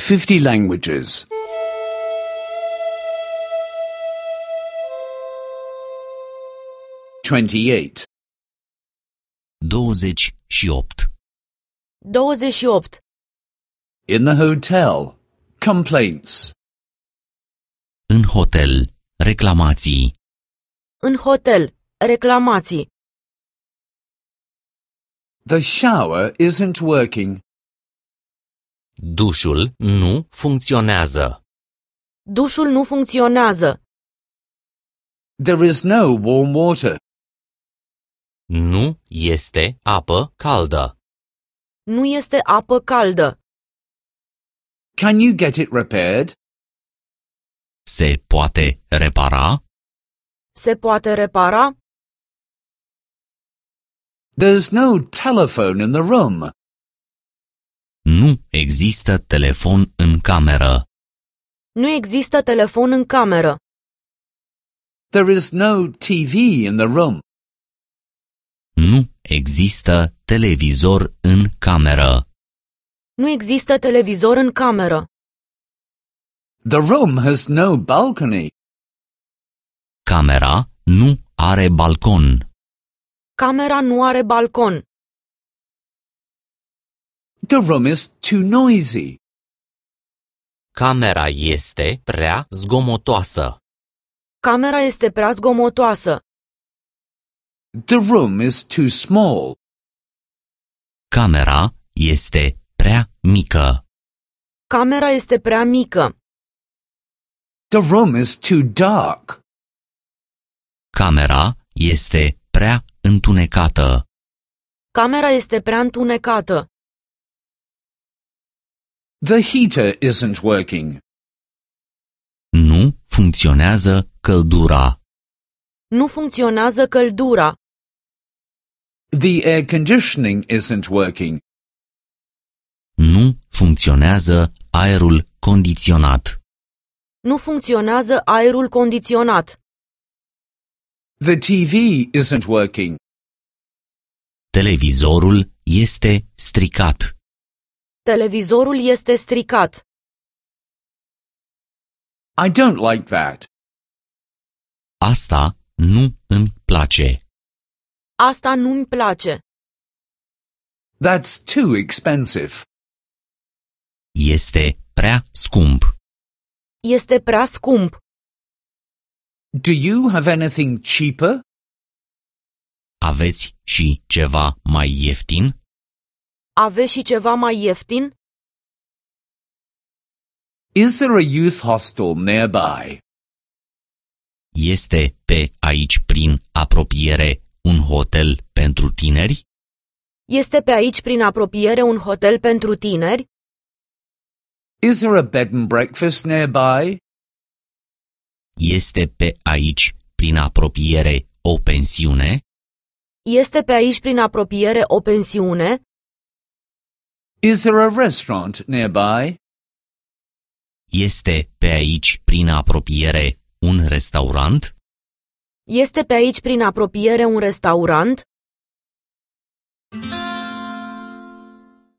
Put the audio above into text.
50 languages. 28. 28. 28. In the hotel. Complaints. În hotel, reclamații. În hotel, reclamații. The shower isn't working. Dușul nu funcționează. Dușul nu funcționează. There is no warm water. Nu este apă caldă. Nu este apă caldă. Can you get it repaired? Se poate repara? Se poate repara? There's no telephone in the room. Nu există telefon în cameră. Nu există telefon în cameră. There is no TV in the room. Nu există televizor în cameră. Nu există televizor în cameră. The room has no balcony. Camera nu are balcon. Camera nu are balcon. The room is too noisy. Camera este prea zgomotoasă. Camera este prea zgomotoasă. The room is too small. Camera este prea mică. Camera este prea mică. The room is too dark. Camera este prea întunecată. Camera este prea întunecată. The heater isn't working. Nu funcționează căldura. Nu funcționează căldura. The air conditioning isn't working. Nu funcționează aerul condiționat. Nu funcționează aerul condiționat. The TV isn't working. Televizorul este stricat. Televizorul este stricat. I don't like that. Asta nu îmi place. Asta nu-mi place. That's too expensive. Este prea scump. Este prea scump. Do you have anything cheaper? Aveți și ceva mai ieftin? Aveți și ceva mai ieftin? Is there a youth hostel nearby? Este pe aici prin apropiere un hotel pentru tineri? Este pe aici prin apropiere un hotel pentru tineri? Is there a bed and breakfast nearby? Este pe aici prin apropiere o pensiune? Este pe aici prin apropiere o pensiune? Is there a restaurant nearby? Este pe aici prin apropiere un restaurant? Este pe aici prin apropiere un restaurant?